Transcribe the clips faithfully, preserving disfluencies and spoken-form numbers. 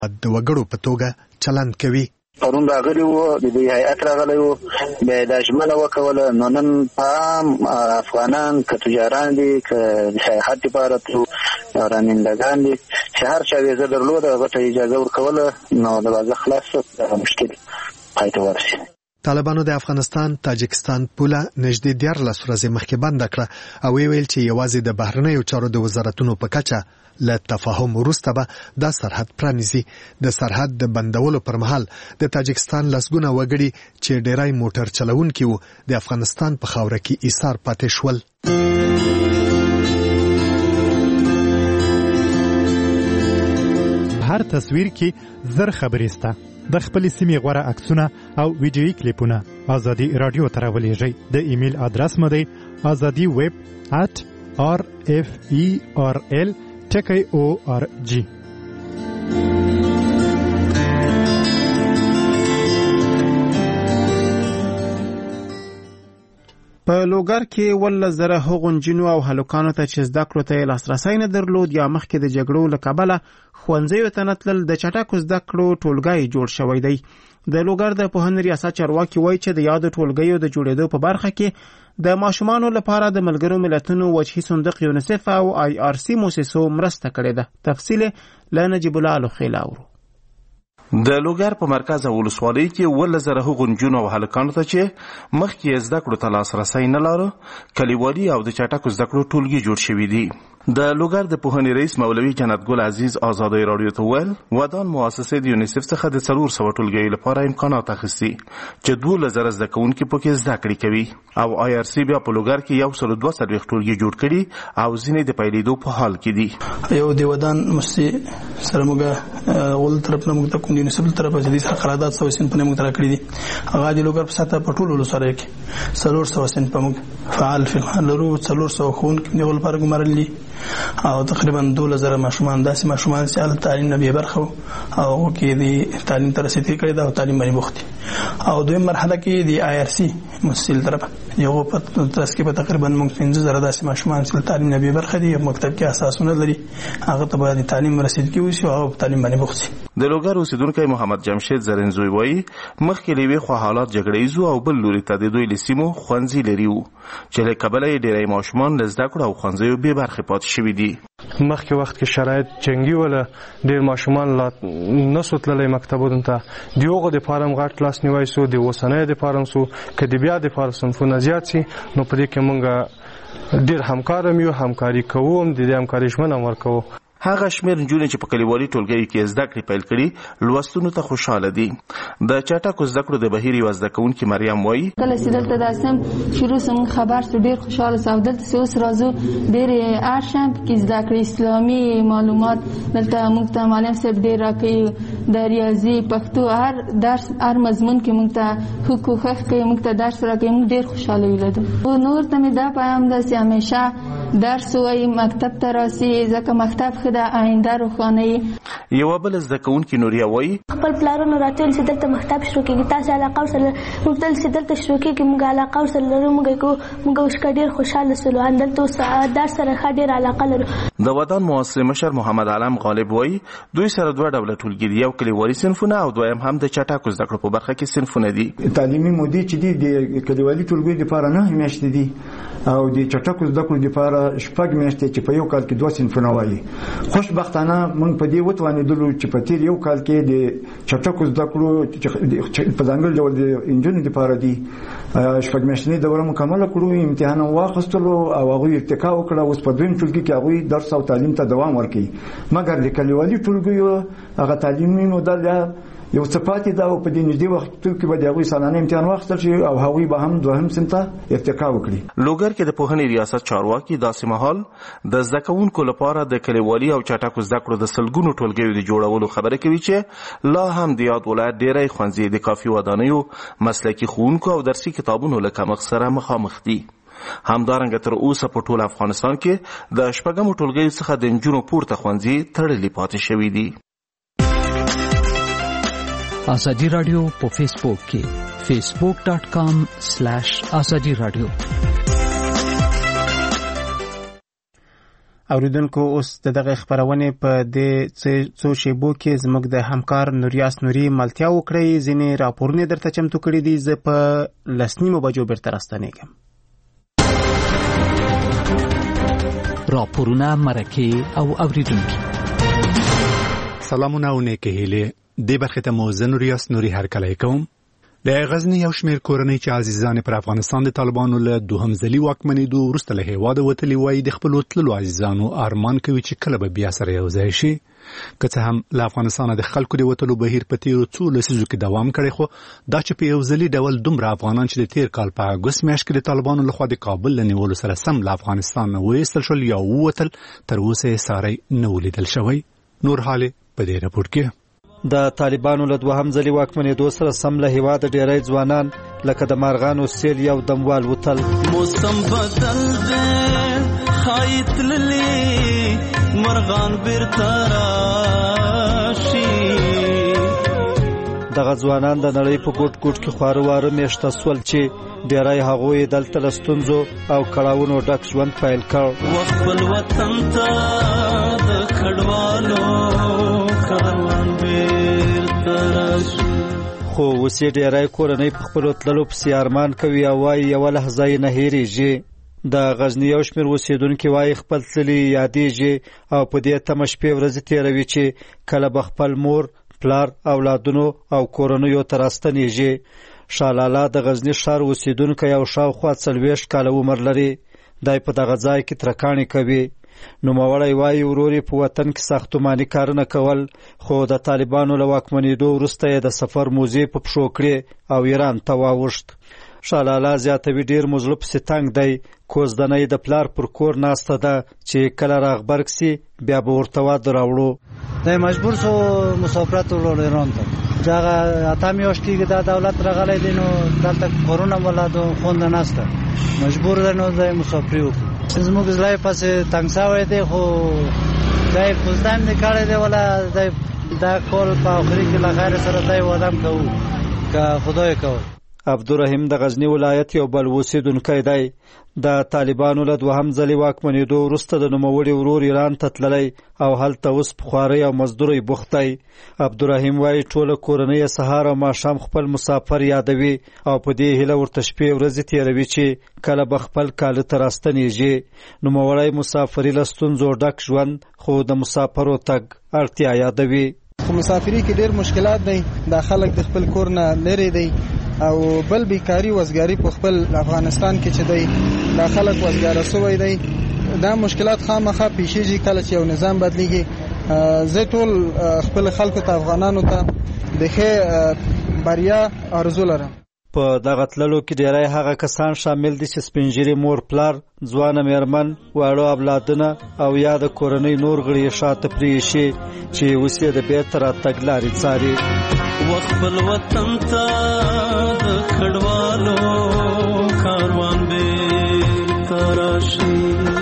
د وګړو په توګه چلند کوي. پرون راغلی وو د دې هیئت راغلی وو بیا د ژمنه وکوله نو نن په افغانان که تجاران دي که د سیاحت لپاره تلو رانندګان دي چې هر چا ویزه درلوده هغه ته اجازه ورکوله نو د وضع خلاص مشکل پای ته ورسېد. طالبانو د افغانستان تاجکستان پوله نږدې دیارلس ورځې مخکې بنده کړه او ویل چې یوازې د بهرنیو چارو د وزارتونو په کچه له تفاهم وروسته به دا سرحد پرانیزي. د سرحد د بندولو پر مهال د تاجکستان لسګونه وګړي چې ډیری موټر چلوونکي وو د افغانستان په خاوره کې ایثار پاتې شول. هر تصویر کې زر خبرې سته. د خپل سیمې غوړه عکسونه او ویډیويي کلیپونه ازادي رادیو ته راولېږئ. د ایمیل ادرس مو دی azadi web at r f e r l ټکی او ار جی. په لوګر کې ول زره هغون جنو او هلوکانو ته چې زده کړو ته لاسرسي نه درلود یا مخکې د جګړو له کبله ښوونځیو ته نه تلل د چټکو زده کړو ټولګی جوړ شوی دی. د لوګر د پوهنې ریاست چارواکي وایي چې د یادو ټولګیو د جوړېدو په برخه کې د ماشومانو لپاره د ملګرو ملتونو وجهي صندوق یونیسف او آی آر سی موسسو مرسته کړې ده. تفصیل له نجیب الله لوخیل اورو. د لوګر په مرکز ولسوالۍ کې ول زره غونجونو او هلکانو ته چې مخکې زده کړو ته لاسرسي نه لرو کلیوالي او د چټکو زده کړو ټولګي جوړ شوي دي. د لوګر د پوهنې رئیس مولوي جنت ګل عزیز آزادۍ رادیو ته ویل ودان مؤسسې د یونیسف څخه د څلور سوه ټولګیو لپاره امکانات اخیستي چې دولس زره زده کوونکي پکې زده کړې کوي او آی آر سی بیا په لوګر کې یو سل دوه څلوېښت ټولګي جوړ کړي او ځینې د پیلېدو په حال کې دي. یو د ودان مؤسسې سره موږ ول طرف نه موږ ته کوم یونیسف طرف څخه د قرارداد سو سن په موږ تر کړی دي. هغه د لوګر په ساته په ټولو سره کې څلور سوه سن په موږ فعال فعال لرو څلور سوه خون کې نیول پر ګمرلي او تقریبا دوله زره ماشومان داسې ماشومان چې ال تعلیم نه به برخه او کې د تعلیم تر رسیدګۍ کړي دا تعلیم باندې بوخت او دویم مرحله کې د آی آر سی مسل طرف یو په ترڅ کې په تقریبا موږ پنځه زره داسې ماشومان چې تعلیم نه به برخه دي مکتب کې اساسونه لري هغه ته باندې تعلیم رسیدګي وشي او تعلیم باندې بوخت. د لوګر اوسیدونکو محمد جمشید زرنزوی وایي مخکې لوي خو حالات جګړې زو او بل لوري ته د دوی لسیمو خوانزي لري وو چې له کبله ډېری ماشومان لزده کړو او خوانزيو به برخه پات شوي دي. مخکې وخت کې شرایط جنگي ولا ډېر ماشومان لا نسو تللی مکتبونو ته دیوغه د فارم غټ لاس نیوي سو د وسنۍ د فارم سو کدی بیا د فارم صنفونه زیات سي نو په دې کې مونږ ډېر همکارم یو همکاري کوم د دې همکاري ژمنه ورکو. هغه شمیر نجونې چې په کلیوالي ټولګیو کې زده کړې پیل کړي لوستونو ته خوشاله دي. د چټکو زده کړو د بهیر یوه زده کوونکې مریم وایي کله چې دلته داسم شروع سم خبر سو ډېر خوشاله سم دلته چې اوس راځو ډېر ارشم کې زده کړې اسلامي معلومات دلته موږ ته معلم صاحب ډېر راکوي د ریاضي پښتو هر درس هر مضمون کې موږ ته حقوق کې موږ ته درس راکوي موږ ډېر خوشاله ولیدو. نور ته مې دا پیغام ده چې همیشه درس وایي مکتب ته راسي ځکه مکتب د آینده روښانه. یو بل زده کوونکي نوریا وایي خپل پلانونه راټول چې دلته مکتب شروع کېږي تاسو علاقه ورسره موږ دلته چې دلته شروع کېږي موږ علاقه ورسره لرو موږ کو موږ اوس ډېر خوشاله سولو دلته اوس درس سره ښه ډېر علاقه لرو. د ودان مؤسسې مشر محمد علم غالب وایي دوی سره دوه ډوله ټولګي دي یو کلیوالي صنفونه او دویم هم د چټکو زده کړو په برخه کې صنفونه دي. تعلیمي مودې چې دي د کلیوالي ټولګي لپاره نه میاشتې دي او د چټکو زده کړو لپاره شپږ میاشتې چې په یو کال کې دوه صنفونه وایي. خوشبختانه موږ په دې وتوانېدلو چې په تیر یو کال کې د چټکو زده کړو په ځانګړي ډول د انجونو لپاره دي شپږ میاشتنۍ دوره مکمله کړو امتحان واخیستلو او هغوی ارتقا وکړه. اوس په دویم ټولګي کې هغوی درس او تعلیم ته دوام ورکوي مګر د کلیوالي ټولګیو هغه تعلیمي مدل یو څه پاتې ده او په دې نږدې وخت کې به د هغوی سالانه امتحان واخیستل شي او هغوی به هم دوهم صنف ته ارتقا وکړي. لوګر کې د پوهنې ریاست چارواکي داسې مهال د زده کوونکو لپاره د کلیوالي او چټکو زده کړو د سلګونو ټولګیو د جوړولو خبره کوي چې لا هم د یاد ولایت ډېری ښوونځي د کافي ودانیو مسلکي ښوونکو او درسي کتابونو له کمښت سره مخامخ دي. همدارنګه تر اوسه په ټول افغانستان کې د شپږمو ټولګیو څخه د نجونو پورته ښوونځي تړلي پاتې شوي دي. آزادی رادیو په فیسبوک کې facebook dot com slash azadi radio. اوریدونکو اوس دغه خبرونه په دې څو شیبو کې زموږ د همکار نوریاس نوري ملتیا وکړي ځینې راپورونه درته چمتو کړي دي زه په لسنیمو بجو بیرته راستنېږم. راپورونه مرکه او اوریدونکو سلامونه او نیکه هیله د برخه ته مو نوریاس نوري هرکلی کوم. د غزنی یو شمېر کورنۍ چې عزیزان پر افغانستان د طالبانو له دوهم ځلي واکمنېدو وروسته له هېواده وتلي وایي د خپلو تللو عزیزانو ارمان کوي چې کله به بیا سره یو ځای شي. که څه هم له افغانستانه د خلکو د وتلو بهیر په تېرو څو لسیزو کې دوام کړی، خو دا چې په یو ځلي ډول دومره افغانان چې د تېر کال په اګوست میاشت کې د طالبانو لخوا د کابل له نیولو سره سم له افغانستان نه وایستل شول یا ووتل، تر اوسه یې ساری نه ولیدل شوی. نور حال په دې راپور کې د طالبانو له دوهم ځلي واکمنېدو سره سم له هېواده ډېری ځوانان لکه د مارغانو سیل یو دم والوتل. موسم بدل دی ښایي تللي مرغان بیرته راشي. دغه ځوانان د نړۍ په ګوټ ګوټ کې خواره واره میشته سول چې ډېری هغوی دلته له ستونزو او کړاوونو ډک ژوند پیل کړ. خپل وطن ته د کډوالو کاروان خو اوس یې ډېری کورنۍ په خپلو تللو پسې ارمان کوي او وایي یوه لحظه یې نه هېرېږي. د غزني یو شمېر اوسېدونکي وایي خپل تللي یادېږي او په دې تمه شپې ورځې تېروي چې کله به خپل مور پلار اولادونو او کورنیو ته راستنېږي. شالاله د غزني ښار اوسېدونکی او شاوخوا څلوېښت کاله عمر لري. دی په دغه ځای کې ترکاڼې کوي. نوموړی وایي ورور یې په وطن کې ساختماني کارونه کول، خو د طالبانو له واکمنېدو وروسته یې د سفر موزې په پښو کړې او ایران ته واوښت. شالاله زیاتوي ډېر مو زړه پسې تنګ دی، کوزدنۍ د پلار پر کور ناسته ده چې کله راغبرګ سي بیا به ورته واده راوړو. دی مجبور سو مسافرت ولاړ ایران ته چې هغه اته میاشتې کې دا دولت راغلی دی نو دلته کورونه ولادو خونده نسته، مجبور دی نو دی مسافري وکړو. زموږ زړه یې پسې تنګ سوی دی خو دی کوزدن دې کړی دی ولا دی دا کال په آخري کې له خیر سره دی وادم کوو که خدای کوو. عبدالرحیم د غزنی ولایت یو بل اوسېدونکی دی. د طالبانو له دوهم ځلي واکمنېدو وروسته د نوموړي ورور ایران ته تللی او هلته اوس په خوارۍ او مزدورۍ بوخت دی. عبدالرحیم وایي ټوله کورنۍ سهار او ماښام خپل مسافر یادوي او په دې هیله ورته شپې ورځې تېروي چې کله به خپل کاله ته راستنېږي. نوموړی مسافري له ستونزو ډک ژوند خو د مسافرو تګ اړتیا یادوي. خو مسافري کې ډېر مشکلات دی، دا خلک د خپل کور نه لرې دی او بل بیکاری وزګاری په خپل افغانستان کې چې دی دا خلک وزګاره سوی دی. دا مشکلات خامخا پیښیږي کله چې یو نظام بدلیږي. زه ټول خپل خلکو ته افغانانو ته د ښې بریا آرزو لرم. په دغه تللو کې ډېری هغه کسان شامل دي چې سپینږیري مور پلار، ځوانه میرمن، واړه اولادونه او یا د کورنۍ نور غړي یې شاته پرېښي چې اوس یې د بېرته راتګ لارې څاري. خپل وطن ته د کډوالو کاروان بیرته راشي.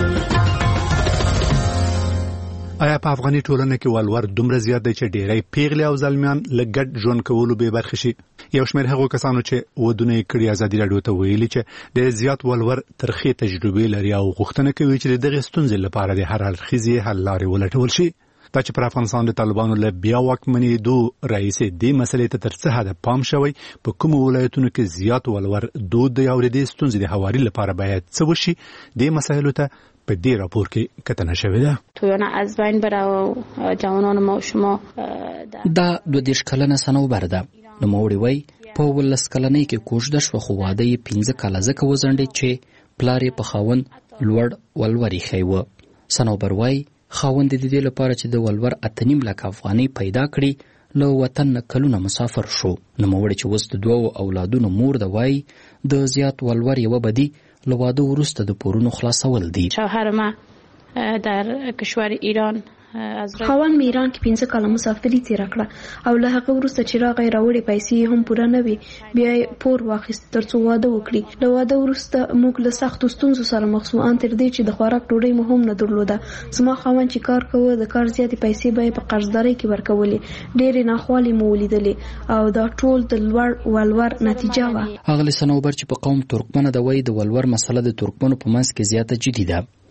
آیا په افغاني ټولنه کې ولور دومره زیات دی چې ډېری پیغلې او زلمیان له ګډ ژوند کولو بې برخې شي؟ یو شمېر هغو کسانو چې ودونه یې کړي ازادي راډیو ته ویلي چې ډېر زیات ولور ترخې تجربې لري او غوښتنه کوي چې د دغې ستونزې لپاره د هر اړخیزې حل لارې ولټول شي. دا چې پر افغانستان د طالبانو له بیا واکمنېدو راهیسې دې مسلې ته تر څه حده پام شوی، په کومو ولایتونو کې زیات ولور دود دی او د دې ستونزې د هواري لپاره باید څه وشي، دې مسایلو ته په دې راپور کې کتنه شوې ده. تویانه از بین بره او جوانان ما شما دا دوه دېرش کلنه صنوبر ده. نوموړی وایي په ولس کلنۍ کې کوژده شوه خو واده یې پنځه کاله ځکه وځنډېد چې پلار یې په خاوند لوړ ولور ایښی و. صنوبر وایي خاوند د دې لپاره چې د ولور اته نیم لک افغانۍ پیدا کړي له وطن نه کلونه مسافر شو. نوموړی چې اوس د دوو اولادونو مور ده وایي د زیات ولور یوه بدي له واده وروسته د پورونو خلاصول دي. شوهر ما در کشور ایران خاوند مې ایران کې پنځه کاله مسافري تېره کړه او له هغه وروسته چې راغی راوړې پیسې هم پوره نه وي، بیا یې پور واخیست تر څو واده وکړي. له واده وروسته موږ له سختو ستونزو سره مخ شو، ان تر دې چې د خوراک ډوډۍ مو هم نه درلوده. زما خاوند چې کار کوه د کار زیاتې پیسې به یې په قرضدارۍ کې ورکولې. ډېرې ناخوالې مو ولیدلې او دا ټول د لوړ ولور نتیجه وه. اغلې صنوبر چې په قوم ترکمنه ده وایي د ولور مسله د ترکمنو په منځ کې زیاته جدي ده.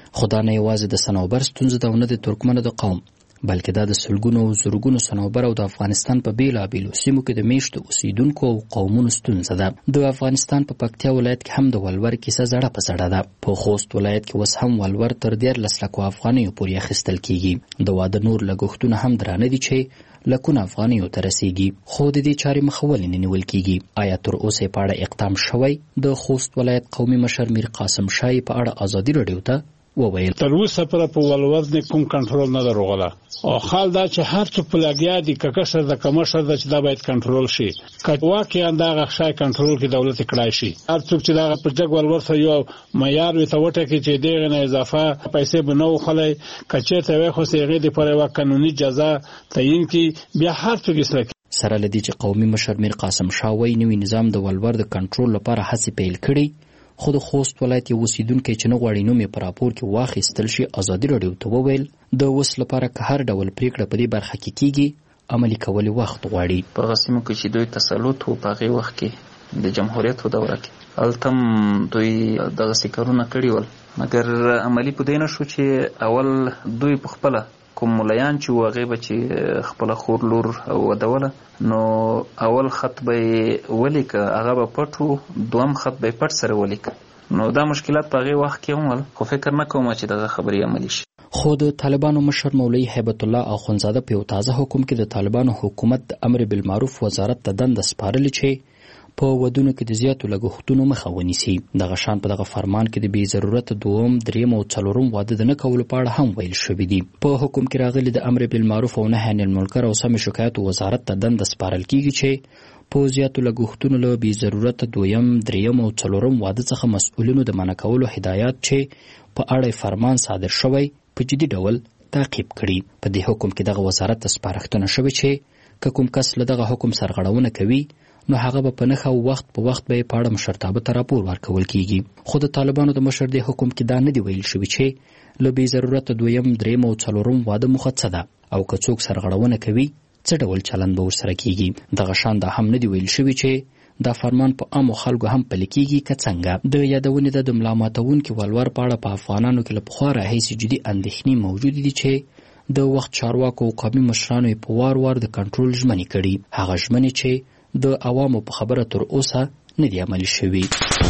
خو دا نه یوازې د صنوبر ستونزه ده او نه د ترکمنو د قوم، بلکې دا د سلګونو او زرګونو صنوبر او د افغانستان په بیلابیلو سیمو کې د میشتو اوسیدونکو او قومونو ستونزه ده. د افغانستان په پکتیا ولایت کې هم د ولور کیسه زړه په زړه ده. په خوست ولایت کې اوس هم ولور تر دیارلس لکو افغانیو پورې اخیستل کیږي. د واده نور لګښتونه هم درانه دي چې لکونه افغانیو ته رسیږي، خو د دې چارې مخه ولې نه نیول کیږي؟ آیا تر اوسه په اړه اقدام شوی؟ د خوست ولایت قومي مشر میر قاسم شاه په اړه ازادي راډیو ته وویل تر اوسه پر په ولور نه کوم کنټرول نه دروغله او حال دا چې هر څه په لګیا دي ککسر د کمرشر د چې دا باید کنټرول شي. که واقعا دا غشای کنټرول کې دولت کړای شي، هر څوک چې دا په جګ ولور سره یو معیار وي ته وټه کې چې دغه نه اضافه پیسې بنو خلای کچې ته وي خو سیغه دی پر یو قانوني جزا تعیین کی بیا هر څوک سره سره لدی چې قومي مشر میر قاسم شاه وایي نوی نظام د ولور د کنټرول لپاره هڅې پیل کړي، خو د خوست ولایت یو اوسیدونکی چې نه غواړي نوم یې په راپور کې واخیستل شي ازادي راډیو ته وویل د اوس لپاره که هر ډول پریکړه په دې برخه کې کیږي عملي کول وخت غواړي. په هغه سیمو کې چې دوی تسلط و په هغې وخت کې د جمهوریت په دوره کې هلته هم دوی دغسې کارونه کړي ول، مګر عملي په دې نه شو چې اول دوی په خپله کوم ملایان چې و هغې به چې خپله خور لور ودوله نو اول خط به یې ولیکه هغه به پټ و، دوم خط به یې پټ سره ولیکه. نو دا مشکلات په هغې وخت کې هم ول، خو فکر نه کوم چې دغه خبرې عملي شي. خو د طالبانو مشر مولوي هیبت الله اخونزاده په یو تازه حکم کې د طالبانو حکومت د امر بالمعروف وزارت ته دنده سپارلې چې په ودونو کې د زیاتو لګښتونو مخه ونیسي. دغه شان په دغه فرمان کې د بې ضرورت دوم دریم او څلورم واده د نه کولو په اړه هم ویل شوي دي. په حکم کې راغلي د امر بالمعروف او نهي عن المنکر او سمې شکایاتو وزارت ته دنده سپارل کیږي چې په زیاتو لګښتونو له بې ضرورت دویم دریم او څلورم واده څخه مسؤلینو د منع کولو هدایات چې په اړه فرمان صادر شوی په جدي ډول تعقیب کړي. په دې حکم کې دغه وزارت ته سپارښتنه شوې چې که کوم کس له دغه حکم سرغړونه کوي نو هغه به په نښه او وخت په وخت به یې په اړه مشرتابه ته راپور ورکول کیږي. خو د طالبانو د مشر دې حکم کې دا نه دی ویل شوي چې له بې ضرورت دویم دریم او څلورم واده موخه څه ده او که څوک سرغړونه کوي څه ډول چلند به ورسره کیږي. دغه شان دا هم نه دی ویل شوي چې دا فرمان په عامو خلکو هم پلي کیږي که څنګه. د یادونې د ملا ماتونکي ولور په اړه په افغانانو کې له پخوا راهیسې جدي اندېښنې موجودې دي چې د وخت چارواکو او قومي مشرانو یې په وار وار د کنټرول ژمنې کړي، هغه ژمنې چې د عوامو په خبره تر اوسه نه دی عملي شوي.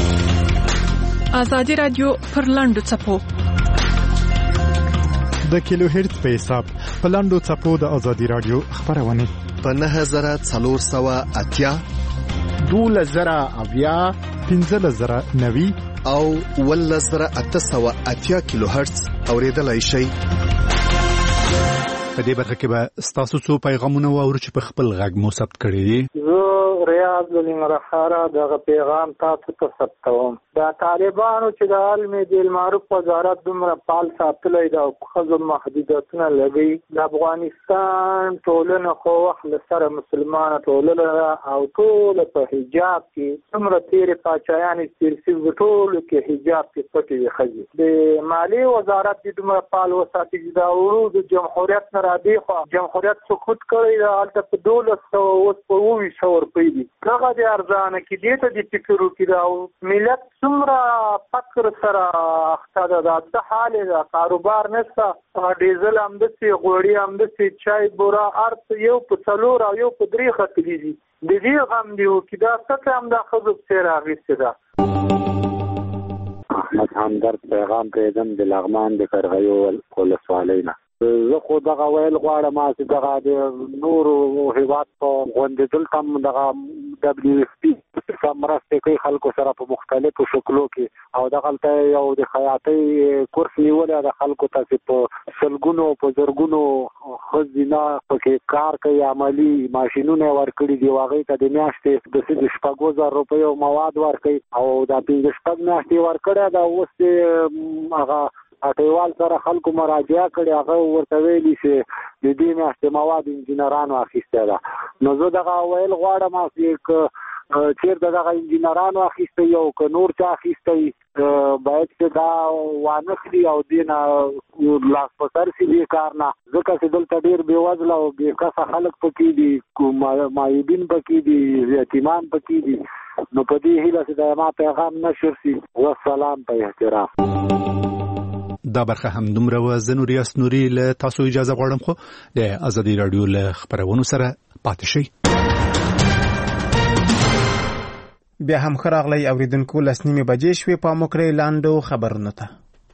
ازادي رادیو پر لاندو څپو د کیلو هرتز په حساب په لاندو څپو د ازادي رادیو خبرونه په نه زره څلور سوه اتیا دولس زره اویا پنځلس زره نوي او اوولس زره اته سوه اتیا کیلو هرتز اوریدلای شئ. په دې برخه کې به ستاسو څو پیغامونه واورو چې په خپل غږ مو ثبت کړي دي. زه ریاض لنغرخاره دغه پیغام تاسو ته ثبتوم. دا طالبانو چې د علم بالمعروف وزارت دومره پال ساتلی دا خزو محدودیتونه لګي، د افغانستان ټولنه خو وخت سره مسلمانه ټولنه او ټول په حجاب کې څومره تیرې پاچایانې تیر شوي ټول کې حجاب کې پټې وي ښځې. د مالیې وزارت دې دومره پال وساتي چې دا ورو د جمهوریت نه رابې خو جمهوریت سقوط کړی دا هلته په دولس سوه اوس په اووه سوه روپۍ دي. دغه دې ارزانه کړي، دې ته دې فکر وکړي. دا ملت څومره فقر سره اخته ده، دا څه حال ده، کاروبار نشته، ډیزل همداسې، غوړي همداسې، چای بوره هر څه یو په څلور او یو په درې ختلي دي. د دې غم دې وکړي، دا څه هم دا ښځو پسې راغېستې ده. احمد همدرد پیغام پرېږدم د لغمان د کرغیو ولسوالۍ نه. زه خو دغه ویل غواړم چې دغه د نورو هیواد په غونډېدل هم دغه دبلیو ایف پي مرستې کوي خلکو سره په مختلفو شکلو کې، او دغلته یو د خیاطۍ کورس نیولی د خلکو ته چې په سلګونو په زرګونو ښځینه پکې کار کوي، عملي ماشینونه یې ورکړي دي، هغوی ته د میاشتې د شپږو زره روپیو مواد ورکوي او دا پنځه شپږ میاشتې یې ورکړی ده. اوس یې هغه اټیوال سره خلکو مراجعه کړې، هغه ورته ویلي چې د دې میاشتې مواد انجینرانو اخیستی ده. نو زه دغه ویل غواړم چې که چېرته دغه انجینرانو اخیستی او که نور چا اخیستی باید چې دا وانه کړي او دې نه لاس په سر شي دې کار نه، ځکه چې دلته ډېر بېوزله او بېکسه خلک پکې دي، معیوبین پکې دي، یتیمان پکې دي. نو په دې هیله چې د ما پیغام نشر شي. والسلام په احترام. دا برخه هم دومره و زه نوري اسنوري له تاسو اجازه غواړم خو د ازادي رادیو له خبرونو سره پاتې شئ. بیا هم خراغلی اوریدونکو لس نیمې بجې شوې په موکرې لاندو خبرونو ته.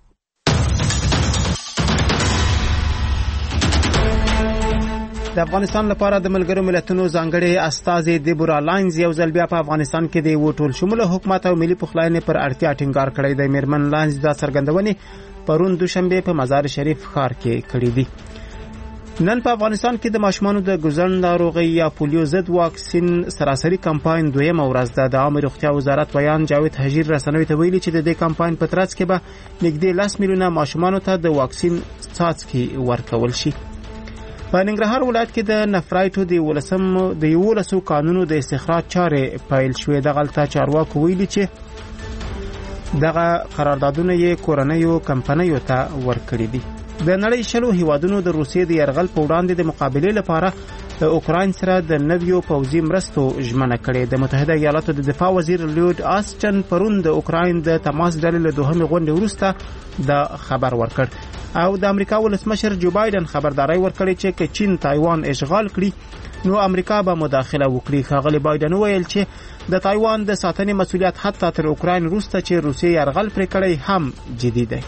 د افغانستان لپاره د ملګرو ملتونو ځانګړي استازي دیبورا لاینز یو ځل بیا په افغانستان کې د یو ټول شموله حکومت او ملي پخلاینې پر اړتیا ټینګار کړی دی. میرمن لاینز دا څرګندونې پرون دوشنبه په مزار شریف ښار کې کړې دي. نن په افغانستان کې د ماشومانو د ګوزن ناروغي یا پولیو ضد واکسین سراسري کمپاین دویمه ورځ ده. د عامه روغتیا وزارت ویان جاوید حجیر رسنوي ته ویلي چې د دې کمپاین په ترڅ کې به نږدې لس میلیونه ماشومانو ته د واکسین څاڅکي ورکول شي. په ننګرهار ولایت کې د نفرایټو د ولسم د یولسو قانونو د استخراج چارې پیل شوې. دغلته چارواکو ویلي چې دغه قراردادونه یې کورنیو کمپنیو ته ورکړي دي. د نړۍ شلو هیوادونو د روسیې د یرغل په وړاندې د مقابلې لپاره د اوکراین سره د نویو پوځي مرستو ژمنه کړې. د متحده ایالاتو د دفاع وزیر لیود آسټن پرون د اوکراین د تماس ډلې له دوهمې غونډې وروسته د خبر ورکړ او د امریکا ولسمشر جو بایدن خبرداري ورکړې چې که چین تایوان اشغال کړي نو امریکا به مداخله وکړي. ښاغلی بایدن وویل چې د تایوان د ساتنې مسؤلیت حتی تر اوکراین وروسته چې روسیې یرغل پرې کړی هم جدي دی.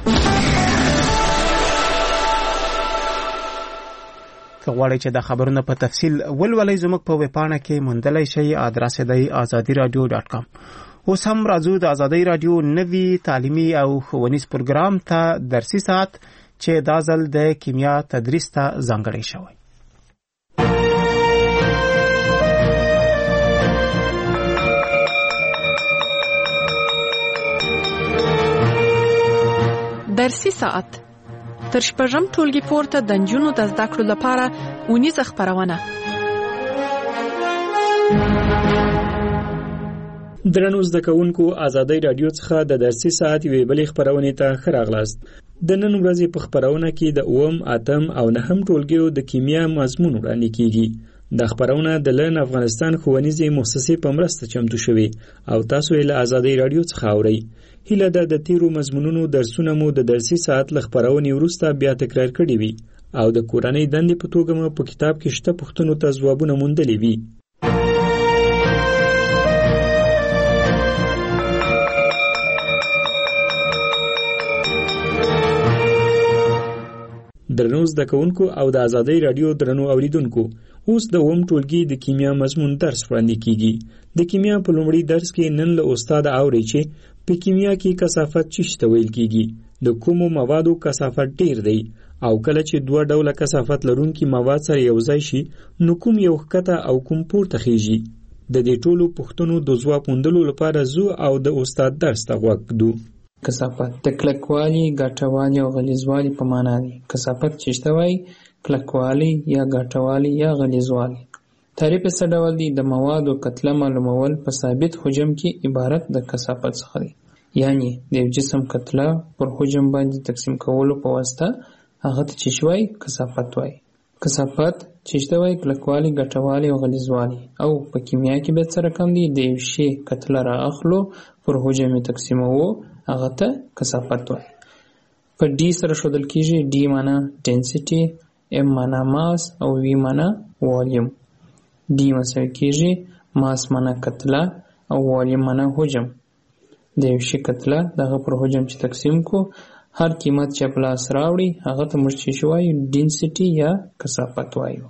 که غواړئ چې د خبرونو په تفصیل ولولئ زموږ په ویبپاڼه کې موندلی شئ. آدرس دی آزادي رادیو ډاټ کام. اوس هم راځو د آزادي رادیو نوي تعلیمي او ښوونیز پروګرام ته درسي ساعت چې دا ځل د کیمیا تدریس ته ځانګړی شوی. درسي ساعت تر شپږم ټولګي پورته د نجونو د زده کړو لپاره اونیزه خپرونه. درنو زده کوونکو، آزادۍ رادیو څخه د درسي ساعت یوې بلې خپرونې ته ښه راغلاست. د نن ورځې په خپرونه کې د اووم، اتم او نهم ټولګیو د کیمیا مضمون وړاندې کیږي. د خپرونه د لن افغانستان ښوونیزې مؤسسې په مرسته چمتو شوې او تاسو یې له آزادۍ رادیو څخه اورئ. هیله ده د تیرو مضمونونو درسونه مو د درسي ساعت له خپرونې وروسته بیا تکرار کړي وي او د کورنۍ دندې په توګه مو په کتاب کې شته پوښتنو ته ځوابونه موندلي وي. درنو زده کوونکو او د آزادۍ رادیو درنو اوریدونکو، اوس د اووم ټولګي د کیمیا مضمون درس وړاندې کیږي. د کیمیا په لومړي درس کې نن له استاد اوري چې په کیمیا کې کثافت څه ته ویل کیږي، د کومو موادو کثافت ډیر دی او کله چې دوه ډوله کثافت لرونکي مواد سره یو ځای شي نو کوم یو ښکته او کوم پورته خیږي. د دې ټولو پوښتنو د ځواب موندلو لپاره زو او د استاد درس ته غوږ ږدو. کثافت د کلکوالي، ګاټوالي او غلیظوالي په معنا دی. کثافت څه ته وایي؟ کلکوالي یا ګاټوالي یا غلیظوالي. تعریف څه ډول دی؟ د موادو کتله معلومول په ثابت حجم کې عبارت د کثافت څخه دی. یعنی د یو جسم کتله پر حجم باندې تقسیم کولو په واسطه هغه ته چې وایي کثافت وایي. کثافت چې ته وایي کلکوالي، ګاټوالي او غلیظوالي. او په کیمیا کې به څه رقم دی؟ د یو شی کتله را اخلو پر حجم تقسیموو هغه ته کثافت وایي. په ډي سره ښودل کیږي. ډي معنا ډینسټي، ام معنا ماس او وی معنا والیوم. ډي مساوي کیږي ماس معنا کتله او والیوم معنا حجم. د یو شي کتله دغه پر حجم چې تقسیم کو هر قیمت چې په لاس راوړي هغه ته موږ چې وایو ډینسټي یا کثافت وایو.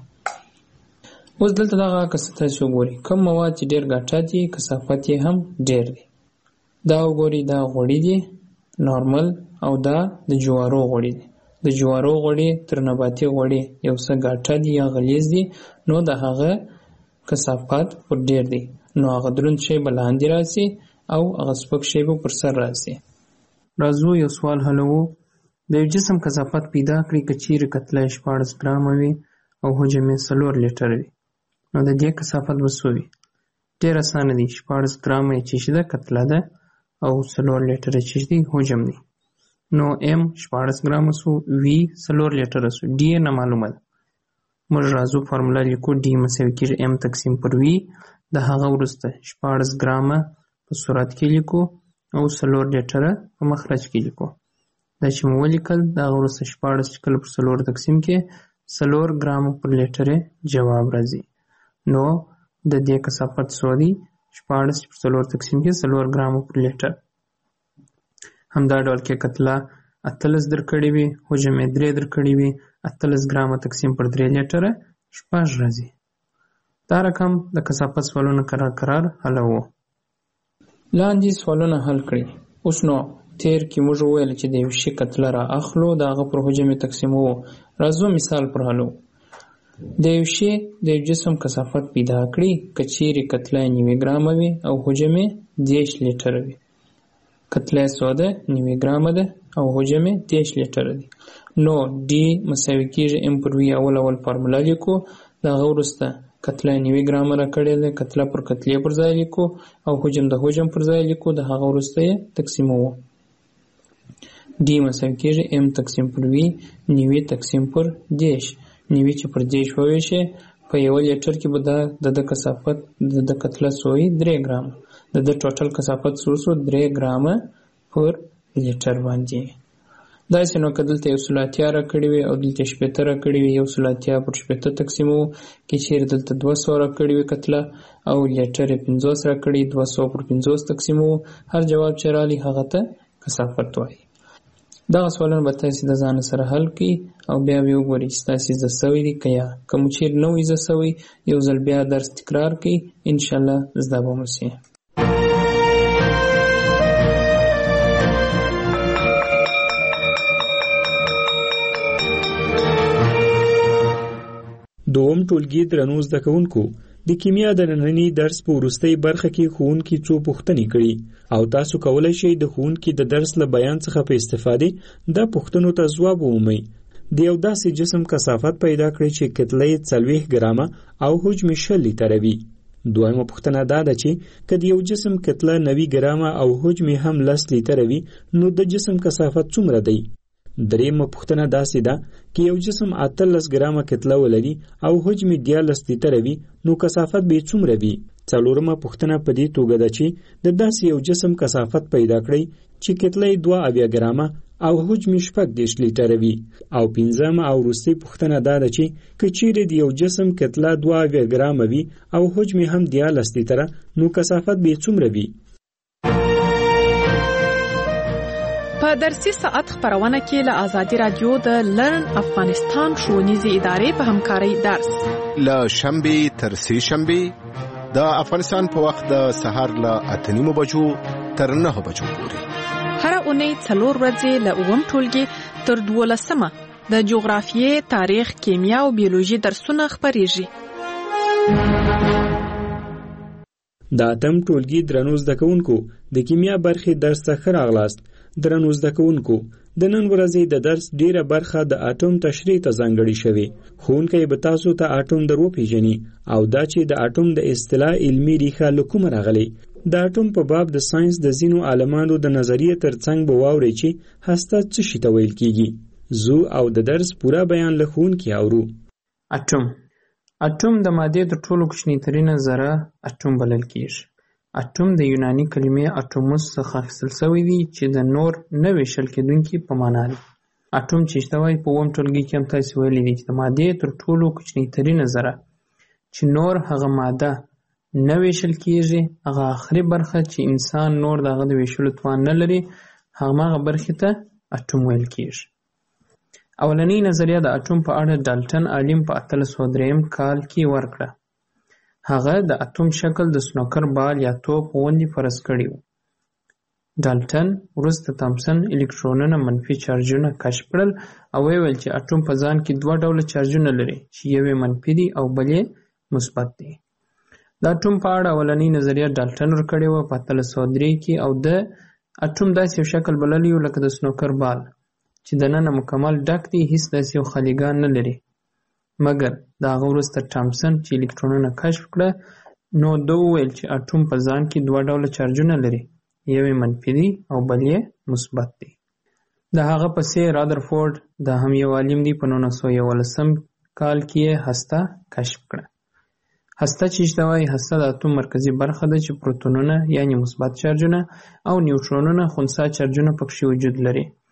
اوس دلته دغه کثافت وګورئ. کوم مواد چې ډیر ګټه دي کثافت یې هم ډیر دی. دا وګورئ، دا غوړي دي نارمل او دا د جوارو غوړي دي. د جوارو غوړي تر نباتي غوړي یو څه ګټه دي یا غلیظ دي، نو د هغه کثافت پر ډیر دی. نو هغه دروند شی به لاندې راسي او هغه سپک شی به پر سر راسي. راځو یو سوال حلو. د یو جسم کثافت پیدا کړئ که چیرې کتله شپاړس ګرامه وي او حجم یې څلور لیټره وي، نو د دې کثافت به څو وي؟ ډېر اسانه دی. شپاړس ګرامه یې چې ده کتله ده او څلور لیټره چې دی حجم دی. نو ام شپاړس ګرامه سو، وی څلور لیټره سو، ډي نه معلومه ده. موږ راځو فارموله لیکو. ډي مساوي کېږي ام تقسیم پر وی. د هغه وروسته شپاړس ګرامه په سرعت کې لیکو او څلور لیټره په مخرج کې لیکو. دا چې مو ولیکل دا وروسته شپاړس چې کله پر څلور تقسیم کې څلور ګرامه پر لیټر جواب راځي. نو د دې کثافت څو دی؟ شپاړس پر څلور تقسیم کې څلور ګرامه پر لیټر. همدا ډول کې کتله اتلس درکړې وي، حجم یې درې درکړې وي، اتلس ګرامه تقسیم پر درې لیټره شپږ راځي. دا رقم د کثافت سوالونه قرار قرار حلوو. لاندې سوالونه حل کړئ. اوس نو تیر کې موږ وویل چې د یو شي کتله را اخلو د هغه پر حجم یې تقسیموو. راځو مثال پر حلو. د یو شي د یو جسم کثافت پیدا کړئ که چیرې کتله یې نوي ګرامه وي او حجم یې دېرش لیټره وي. کتله یې څو ده؟ نوي ګرامه ده او حجم یې دېرش لیټره دی. نو ډي مساوي کېږي ام پر وي. اول اول فارموله لیکو، د هغه وروسته کتله یې نوي ګرامه راکړې ده، کتله پر کتلې پر ځای لیکو او حجم د حجم پر ځای لیکو، د هغه وروسته یې تقسیموو. ډي مساوي کېږي ام تقسیم پر وي نوي تقسیم پر دېرش. نوي چې پر دېرش وویشې په یوه لیټر کې به د د کثافت د د کتله څو وي؟ درې ګرامه. د د ټوټل کثافت څو شو؟ درې ګرامه پر لیټر باندې. داسې نو که دلته یو سل اتیا راکړې وي او دلته شپېته راکړې وي، یو سل اتیا پر شپېته تقسیموو. که چیرې دلته دوه سوه راکړې وي کتله او لیټر یې پنځوس راکړي، دوه سوه پر پنځوس تقسیموو. هر جواب چې رالي هغه ته کثافت وایي. دغه سوالونه به تاسې د ځان سره حل کړئ او بیا به وګورئ چې تاسې زده سوي دي که یا. که مو چیرې نه وي زده سوي یو ځل بیا درس تکرار کړئ، انشاءالله زده به مو سي. دوم ټولګي درنو زده کوونکو، د کیمیا د ننني درس په وروستۍ برخه کې ښوونکي څو پوښتنې کړي او تاسو کولی شئ د ښوونکي د درس له بیان څخه په استفادې دا پوښتنو ته ځواب ومومئ. د یو داسې جسم کثافت پیدا کړئ چې کتله یې څلوېښت ګرامه او حجم یې شل لیټره وي. دویمه پوښتنه دا ده چې که د یو جسم کتله نوي ګرامه او حجم یې هم لس لیټره وي نو د جسم کثافت څومره دی؟ دریمه پوښتنه داسې ده که یو جسم اتلس ګرامه کتله ولري او حجم یې دیارلس لیټره وي نو کثافت به یې څومره وي؟ څلورمه پوښتنه په دې توګه ده چې د داسې یو جسم کثافت پیدا کړئ چې کتله یې دوه اویا ګرامه او حجم یې شپږ دېرش لیټره وي. او پنځمه او وروستۍ پوښتنه دا ده چې که چیرې د یو جسم کتله دوه اویا ګرامه وي او حجم یې هم دیارلس لیټره نو کثافت به یې څومره وي؟ په درسي ساعت خبرونه کې له آزادي رادیو د لرن افغانستان ښوونیزې ادارې په همکارۍ درس له شنبې تر سې شنبې د افغانستان په وخت د سهار له اته نیمو بجو تر نهو بجو پورې. هره اونۍ څلور ورځې له اووم ټولګي تر دولسمه د جغرافیې، تاریخ، کیمیا او بیولوژي درسونه خپریږي. د اتم ټولګي درنو زده کوونکو، د کیمیا برخې درس ته ښه راغلاست. درنو زده کوونکو، د نن ورځې د درس ډیره برخه د اټوم تشریح ته ځانګړې شوې. ښوونکی به تاسو ته اټوم در وپېژني او دا چې د اټوم د اصطلاح علمي ریښه له کومه راغلې. د اټوم په باب د ساينس د ځینو عالمانو د نظریې ترڅنګ به واورئ چې هسته څه شي ته ویل کیږي. زو او د درس پوره بیان له ښوونکي اورو. اټوم اټوم د مادې تر ټولو کوچنی ترینه ذره اټوم بلل کیږي. اټوم د یوناني کلمې اټوموس څخه اخیستل شوی دی چې د نور نه ویشل کېدونکي په معنا دی. اټوم چې شته وایي په اووم ټولګي کې هم تاسې ویلي دي چې د مادې تر ټولو کوچنی ترینه ذره چې نور هغه ماده نه ویشل کېږي، هغه آخري برخه چې انسان نور د هغه د ویشلو توان نه لري، هماغه برخې ته اټوم ویل کېږي. اولنۍ نظریه د اټوم په اړه ډالټن عالم په اتلس سوه درېیم کال کې ورکړه. هغه د اټوم شکل د سنوکر بال یا توپ غوندې فرض کړی و. ډالټن وروسته تامسن الکترونونه منفي چارجونه کشف کړل او ویل چې اټوم په ځان کې دوه ډوله چارجونه لري چې یو یې منفي دی او بل یې مثبت دی. د اټوم په اړه اولنۍ نظریه ډالټن ورکړې وه په اتلس سوه درې کې او د اټوم داسې یو شکل بللی و لکه د سنوکر بال چې دننه مکمل ډک دی، هیڅ داسې یو خالیګان نه لري. مګر د هغه وروسته تامسن چې الکترونونه کشف کړه نو ده وویل چې اټوم په ځان کې دوه ډوله چارجونه لري، یو یې منفي دی او بل یې مثبت دی. د هغه پسې رادرفورد دا هم یو عالم دی په نولس سوه یولسم کال کې یې هسته کشف کړه. هسته چې شته وایي هسته د اتوم مرکزي برخه ده چې پروتونونه یعنی مثبت چارجونه او نیوټرونونه خنثی چارجونه پکښې وجود لري.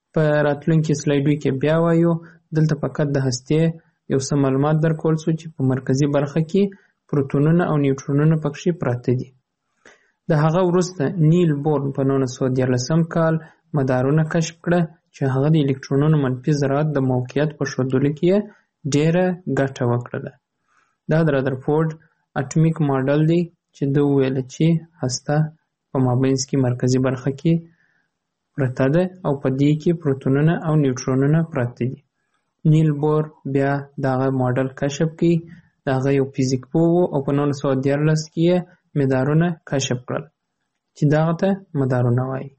په راتلونکي سلایډو کې بیا وایو. دلته فقط د هستې یو څه معلومات درکول سو چې په مرکزي برخه کې پروتونونه او نیوټرونونه پکښې پراته دي. د هغه وروسته نیل بور په نولس سوه دیارلسم کال مدارونه کشف کړه چې هغه د الکترونونو منفي ذرات د موقعیت په ښودلو کې ډېره ګټه وکړله. دا د رادرفورډ اټمیک ماډل دی چې ده وویله چې هسته په مابینځ کې مرکزي برخه کې پرته ده او په دې کې پروتونونه او نیوټرونونه پراته دي. نیل بور بیا دغه ماډل کشف کړي. دغه یو فزیک پوه و او په نولس سوه دیارلس کې یې مدارونه کشف کړل چې دغه ته مدارونه وایي.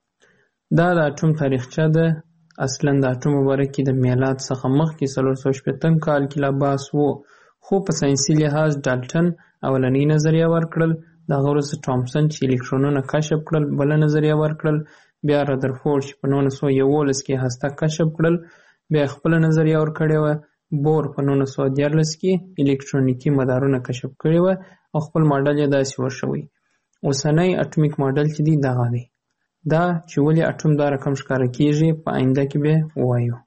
دا د اټوم تاریخچه ده. اصلا د اټوم په باره کې د میلاد څخه مخکې څلور سوه شپېتم کال کې لا بحث و، خو په ساینسي لحاظ ډالټن اولنۍ نظریه ورکړل. دغه وروسته ټامسن چې الکترونونه کشف کړل بله نظریه ورکړل. بیا رادرفورډ چې په نولس سوه یولس کې هسته کشف کړل بیا خپله نظریه ورکړې وه. بور په نولس سوه دیارلس کې الکترونیکي مدارونه کشف کړي وه او خپل ماډل یې داسې ورشوی. اوسنی اټومیک ماډل چې دی دغه دی. دا چې ولې اټوم دا رقم ښکاره کیږي په آینده کې به ووایو.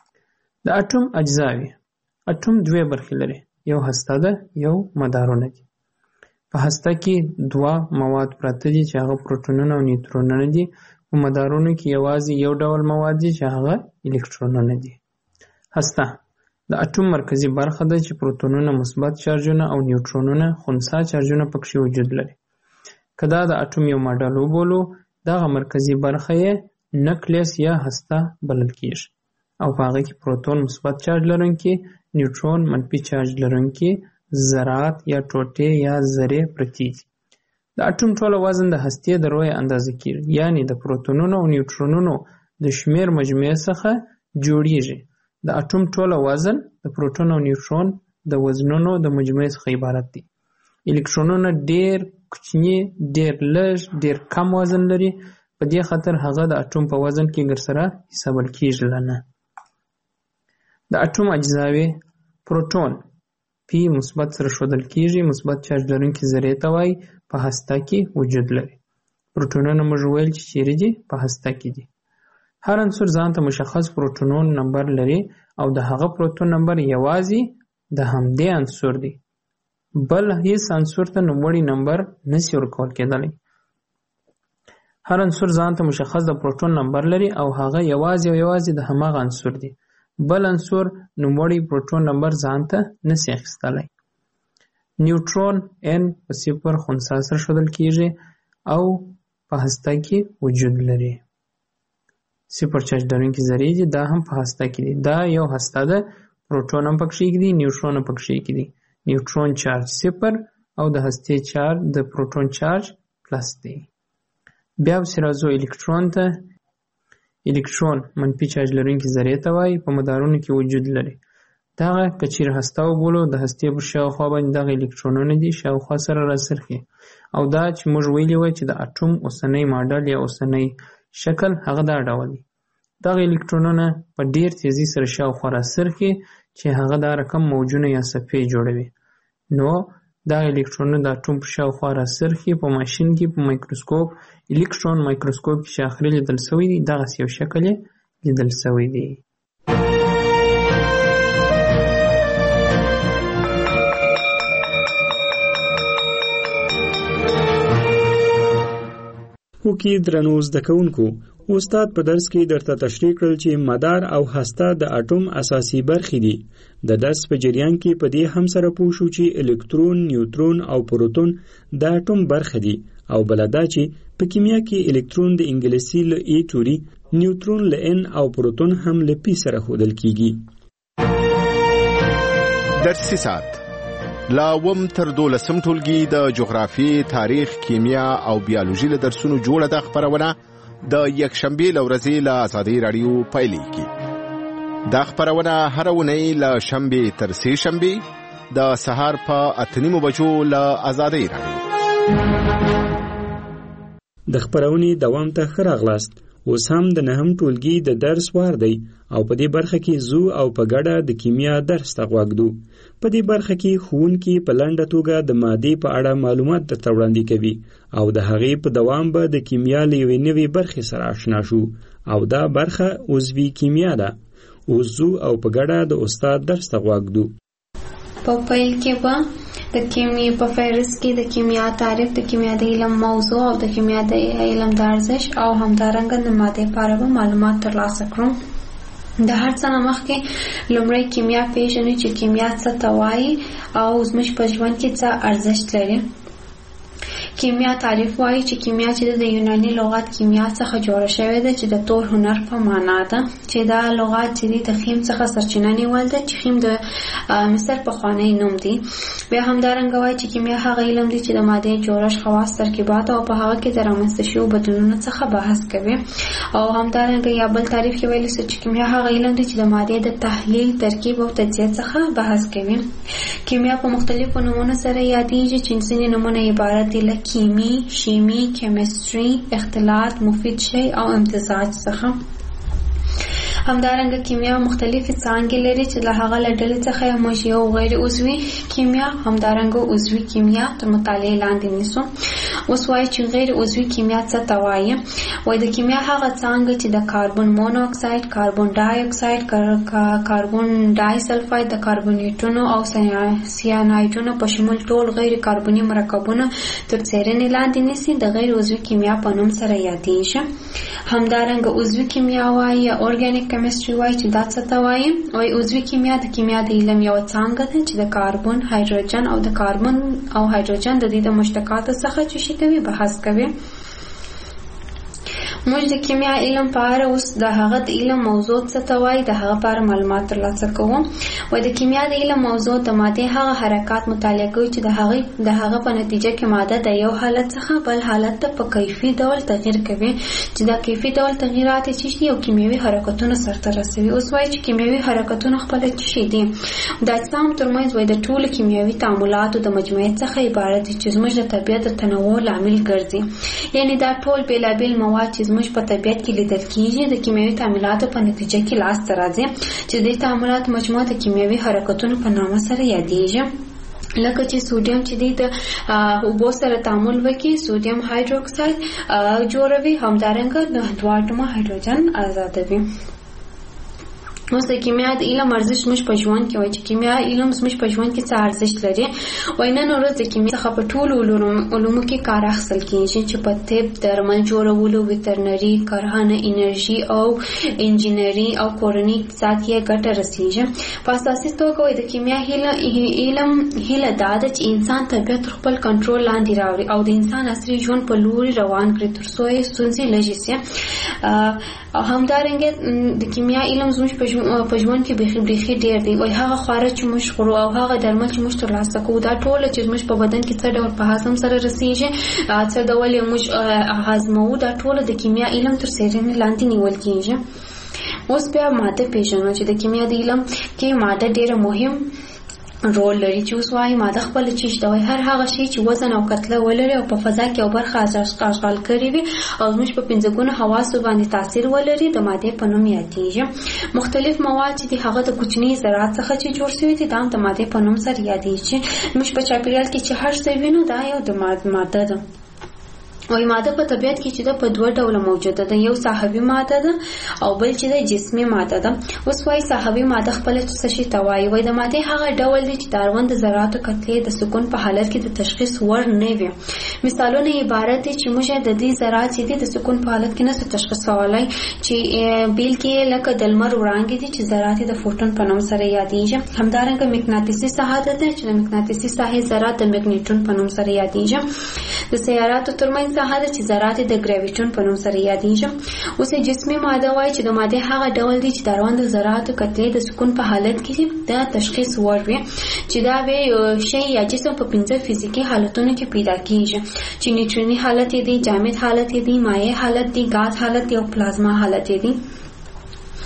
د اټوم اجزاوې. اټوم دوې برخې لري، یو هسته ده یو مدارونه دي. په هسته کې دوه مواد پراته دي چې هغه پروتونونه او نیوترونونه دي. په مدارونو کې یوازې یو ډول مواد دي چې هغه الکترونونه دي. هسته د اټوم مرکزي برخه ده چې پروتونونه مثبت چارجونه او نیوټرونونه خنثی چارجونه پکښې وجود لري. که دا د اټوم یو ماډل وبولو دغه مرکزي برخه یې نکلیس یا هسته بلل کیږي او په هغه کې پروتون مثبت چارج لرونکي، نیوټرون منفي چارج لرونکي ذرات یا ټوټې یا ذرې پرتې دي. د اټوم ټوله وزن د هستې د رویې اندازه کیږي، یعنی د پروتونونو او نیوټرونونو د شمیر مجموعې څخه جوړیږي. د اټوم ټوله وزن د پروتون او نیوټرون د وزنونو د مجموعې څخه عبارت دی. الکترونونه ډیر کوچني، ډیر لږ، ډیر کم وزن لري. په دې خاطر هغه د اټوم په وزن کې ګرسره حسابل کیږي نه. د اټوم اجزاوې. پروتون پی مثبت سره ښودل کیږي، مثبت چارج لرونکي ذرې ته وایي، په هسته کې وجود لري. پروتونونه موږ ویل چې چیرې دي؟ په هسته کې دي. هر عنصر ځان ته مشخص پروتونون نمبر لري او د هغه پروتون نمبر یوازې د همدې عنصر دی، بل هیڅ عنصر ته نوموړی نمبر نشي ورکول کېدلی. هر عنصر ځان ته مشخص د پروتون نمبر لري او هغه یوازې او یوازې د هماغه عنصر دی، بل عنصر نوموړی پروتون نمبر ځان ته نشي اخیستلی. نیوټرون ان په صفر خنثی سره ښودل کیږي او په هسته کې وجود لري. صفر چارج لرونکي ذرې دي، دا هم په هسته کې دي. دا یو هسته ده، پروتون هم پکښې دي، نیوټرون هم پکښې دي. نیوټرون چارج صفر او د هستې چارج د پروتون چارج پلس دی. بیا پسې راځو الکترون ته. الکترون منفي چارج لرونکي ذرې ته وایي، په مدارونو کې وجود لري. دغه که چیرې هسته وبولو د هستې پر شاوخوا باندې دغه الکترونونه دي شاوخوا سره راڅرخي او دا چې موږ ویلي وای چې د اټوم اوسنی ماډل یا اوسنی شکل هغه دا ډول دی. دغه الکترونونه په ډیر تیزی سره شاوخوا راڅرخي چې هغه دا رقم موجونه یا صفحې جوړوي. نو دا الکترونونه د اټوم په شاوخوا راڅرخي. په ماشین کې په مایکروسکوپ الکترون مایکروسکوپ کې چې اخري لیدل سوی دی دغسې یو شکل یې لیدل سوی دی. وکي درنو زده کوونکو، استاد په درس کې درته تشریح کړل چې مدار او هسته د اټوم اساسي برخې دي. د درس په جریان کې په دې هم سره پوه شو چې الکترون، نیوترون او پروتون د اټوم برخه دي او بل دا چې په کیمیا کې الکترون د انګلیسي له ای توري، نیوترون له ان او پروتون هم له پی سره ښودل کیږي. درسي ساعت لا وم تر دولسم ټولګي د جغرافي، تاریخ، کیمیا او بیولوژي له درسونو جوړه د خبرونه د یکشنبه لورځي له آزادۍ رادیو پایلیږي. دا خبرونه هر ونی له شنبه تر سه شنبه د سهار په اتنیمو بجو له آزادۍ رادیو. د خبرونې دوام ته ښه راغلاست. اوس هم د نهم ټولګي د درس وار دی او په دې برخه کې زو او په ګډه د کیمیا درس ته غوږدو. په دې برخه کې ښوونکي په لنډه توګه د مادې په اړه معلومات درته وړاندې کوي او د هغې په دوام به د کیمیا له یوې نوې برخې سره آشنا شو او دا برخه عضوي کیمیا ده. اوس زو او په ګډه د استاد درس ته غوږدو. په پیل کې به د کیمیا په فهرست کې د کیمیا تعریف، د کیمیا د علم موضوع او د کیمیا د علم د ارزش او همدارنګه د مادې په اړه به معلومات ترلاسه کړو. د هر څه نه مخکې لومړی کیمیا پیژنو چې کیمیا څه ته وایي او زموږ په ژوند کې څه ارزښت لري. کیمیا تعریف وایي چې کیمیا چې د یوناني لغت کیمیا څخه جوړه شوې ده چې د تور هنر په معنا ده، چې دا لغت چې د خیم څخه سرچینه نیول ده چې خیم د مصر پخوانی نوم دی. بیا همدارنګه وایي چې کیمیا هغه علم دی چې د مادې جوړښت، خواص، ترکیبات او په هغه کې د رامنځته شویو بدلونونو څخه بحث کوي. او همدارنګه یا بل تعریف کې ویل چې کیمیا هغه علم دی چې د مادې د تحلیل، ترکیب او تجزیه څخه بحث کوي. کیمیا په مختلفو نومونو سره یادېږي چې ځینې نومونه عبارت دي له کیمی، شیمی، کیمستري، اختلاط، مفید شی او امتزاج څخه. همدارنګه کیمیا مختلفې څانګې لري چې له هغه له ډلې څخه موږ یو غیر عضوي کیمیا، همدارنګه عضوي کیمیا تر مطالعې لاندې نیسو. اوس وایي چې غیر عضوي کیمیا څه ته وایي. وایي د کیمیا هغه څانګه چې د کاربن مونوکساید، کاربن ډای اکساید، کاربن ډای سلفاید، د کاربونیټونو او سیانایډونو په شمول ټول غیر کاربني مرکبونه تر څېړنې لاندې نیسي، د غیر عضوي کیمیا په نوم سره یادېږي. همدارنګه عضوي کیمیا وایي یا اورګانیک کیمستري وایي چې دا څه ته وایي. وایي عضوي کیمیا د کیمیا د علم یوه څانګه ده چې د کاربن، هایدروجن او د کاربن او هایدروجن د دې د مشتقاتو څخه چې شي کوي بحث کوي. موږ د کیمیا علم په اړه اوس د هغه د علم موضوع څه ته وایي د هغه په اړه معلومات ترلاسه کوو. وایي د کیمیا د علم موضوع د مادې هغه حرکات مطالعه کوي چې د هغې د هغه په نتیجه کې ماده د یو حالت څخه بل حالت ته په کیفي ډول تغییر کوي، چې دا کیفي ډول تغییرات چې شي او کیمیاوي حرکتونه سرته رسوي. اوس وایي چې کیمیاوي حرکتونه خپل څه شي دي. د اجسام ترمنځ وایي د ټولو کیمیاوي تعاملاتو د مجموعې څخه عبارت دي چې زموږ د طبیعت د تنوع لامل ګرځي. یعنی دا ټول بېلابېل مواد چې زموږ په طبیعت کې لیدل کېږي د کیمیاوي تعاملاتو په نتیجه کې لاسته راځي، چې د تعاملات مجموعه د کیمیاوي حرکتونو په نامه سره یادېږي. لکه چې سوډیم چې د اوبو سره تعامل وکړي سوډیم هایدروکساید جوړوي، همدارنګه د دوه اتومه هایدروجن آزادوي. اوس د کیمیا د علم ارزښت موږ په ژوند کې وایي چې کیمیا علم موږ په ژوند کې څه ارزښت لري. وایي نن ورځ د کیمیا څخه په ټولو علومو کې کار اخیستل کېږي چې په طب، درمل جوړولو، ویترنري، کرهڼه، انرژي او انجینري او کورني اقتصاد یې ګټه رسېږي. په اساسي توګه وایي د کیمیا علم هیله دا ده چې انسان طبیعت تر خپل کنټرول لاندې راوړي او د انسان عصري ژوند په لوري روان کړي تر څو یې ستونزې لږې شي. همدارنګه د کیمیا علم زموږ په ژوند کې بیخي بیخي ډېر دی. وایي هغه خواړه چې موږ خورو او هغه درمل چې موږ ترلاسه کوو دا ټول چې زموږ په بدن کې څه ډول په هضم سره رسېږي، څه ډول یې موږ هضموو، دا ټول د کیمیا علم تر څېړنې لاندې نیول کېږي. اوس بیا ماده پیژنو چې د کیمیا د علم کې ماده ډېره مهم رول لري. چې اوس وایي ماده خپله څه شته. وایي هر هغه شی چې وزن او کتله ولري او په فضا کې یو برخه اشغال کړې وي او زموږ په پنځه ګونو حواسو باندې تاثیر ولري د مادې په نوم یادېږي. مختلف مواد چې دي هغه د کوچني ذرات څخه چې جوړ شوي دي دا هم د مادې په نوم سره یادېږي. زموږ په چاپېریال کې چې هر څه وینو دا یو د ماده ده. وایي ماده په طبیعت کې چې ده په دوه ډوله موجوده ده، یو ساحوي ماده ده او بل چې ده جسمي ماده ده. اوس وایي ساحوي ماده خپله څه شي ته وایي. وایي د مادې هغه ډول دی چې د اړوند د ذراتو کتلې د سکون په حالت کې د تشخیص وړ نه وي. مثالونه عبارت دي چې موږ د دې ذرات چې دي د سکون په حالت کې نه څه تشخیصولی، چې بېلګې لکه د لمر وړانګې دي چې ذرات د فوټون په نوم سره یادېږي. همدارنګه مقناطیسي ساحه ده چې د مقناطیسي ساحې ذرات د مګنیټون په نوم سره یادېږي. د سیاراتو ترمنځ ساحه ده چې ذرات د ګراویټون په نوم سره یادېږي. اوس جسمي ماده وایي چې د مادې هغه ډول دی چې د اړوند ذراتو کتلې د سکون په حالت کې د تشخیص وړ وي، چې دا به شی یا جسم په پنځه فزیکي حالتونو کې پیدا کېږي، چې نیوټروني حالت یې دی، جامد حالت یې دی، مایع حالت دی، غاز حالت دی او پلازما حالت یې دی.